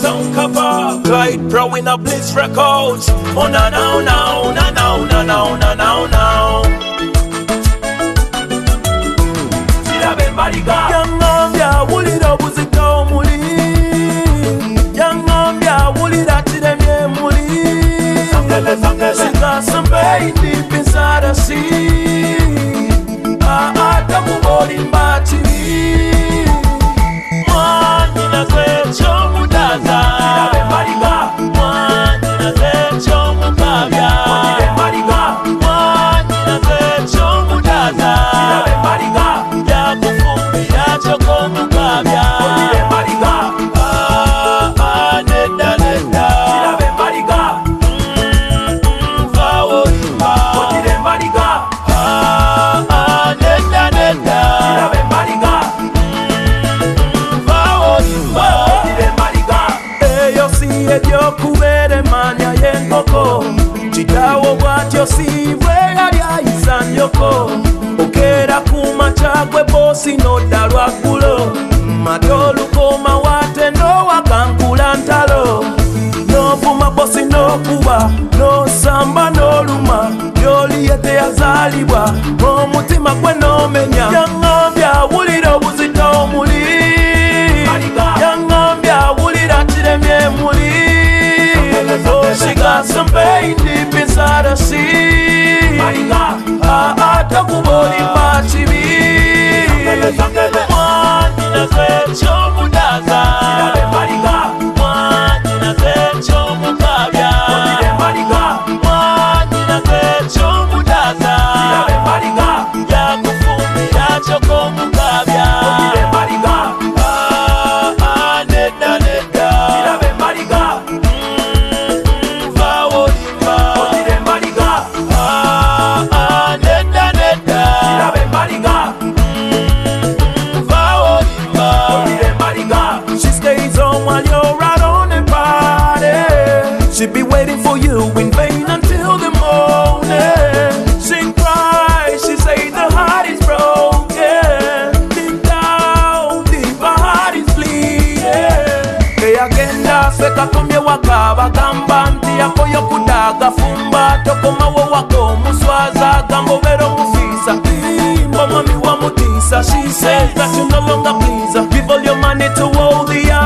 sound cover. Clyde Pro in a Bliss Records. Oh na na na na na na na na na na. Sirabe Mariga. Yangambya wulira buzito muli. Yangambya wulira tiremye muli. She got some pain deep inside her sea. Atamuboli mbachiri. Mwanjina zecho mudaza. Sirabe Mariga. Mwanjina zecho mukabya. Ondire Mariga. Mwanjina zecho mudaza. Sirabe Mariga. Yakufumbi yachoko mukabya. Ondire Mariga. Neda neda. Sirabe Mariga. Vawo imba. Ondire Mariga. Neda neda. Sirabe Mariga. Vawo imba. Ondire Mariga. Eyo si ebyokubere manya y'enkoko. Kitawo bwatyo si bwe yali ayisa nnyoko. Okera ku makya gwe bosi n'odda lwaggulo. Matolukoma wate n'owakankula ntalo. N'ovuma bosi n'okuba n'osamba n'oluma. By'oli ye teyazaalibwa omutima gwe n'omenya. Yaŋŋambye awulira obuzito omuli. Yaŋŋambye awulira kiremye muli. Oh, she got some pain deep inside her sea. Atakuboli machibi. Mwanjina zecho mudaza. Sirabe Mariga. Mwanjina zecho mukabya. Ondire Mariga. Mwanjina zecho mudaza. Sirabe Mariga. Yakufumbi yachoko mukabya. Ondire Mariga. Neda neda. Sirabe Mariga. Vawo imba. Ondire Mariga. Neda neda. Sirabe Mariga. Vawo imba. Ondire Mariga. She stays on while you're out on the party. She be waiting for you in vain until the morning. She cries, she say the heart is broken. Deep down, deep her heart is bleeding. Agenda feka kumye waka bagamba nti yakoyo kudaga fumba tokomawo wako muswaza gambo bero mufisa imbo mami wa mutisa. She says that you no longer please her. Give all your money to all the